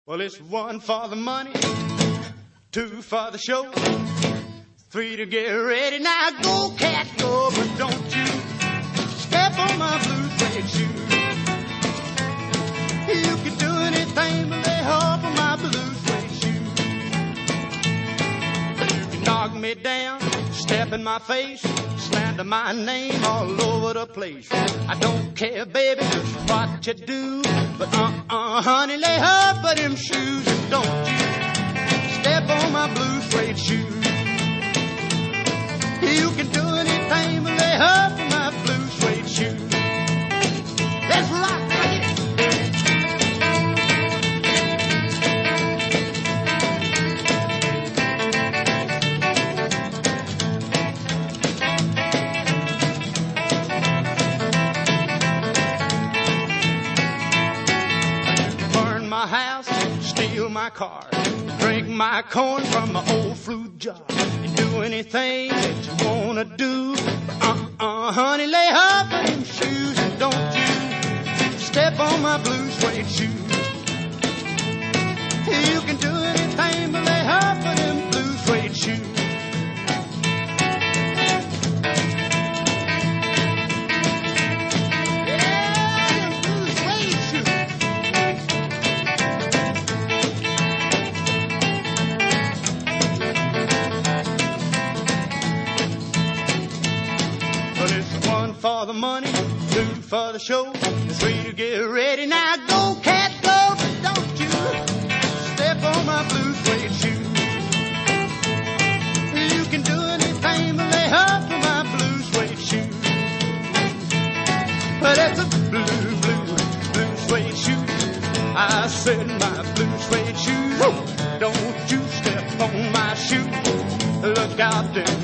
Well, it's 1 for the money, 2 for the show, 3 to get ready. Now go, cat, go, but don't you step on my blue suede shoe. You can do anything but lay off of my blue suede shoe. You can knock me down, step in my face, slander my name all over the place. I don't care, baby, just what you do, but honey, lay off of them shoes and don't you step on my blue suede shoes. You can do anything but lay off of my blue suede shoes. Let's rock, baby. My house, steal my car, drink my corn from my old fruit jar, and do anything that you wanna do. Honey, lay off of them shoes and don't you step on my blue suede shoes. You can do anything but lay off of them blue suede shoes. For the money, 2 for the show, 3 to get ready. Now go, cat, go, but don't you step on my blue suede shoe. You can do anything but lay off of my blue suede shoe. But that's a blue suede shoe. I said my blue suede shoe. Don't you step on my shoe. Look out there.